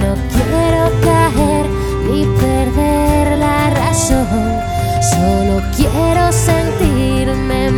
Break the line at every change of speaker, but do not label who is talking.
no quiero caer ni perder la razón, solo quiero sentirme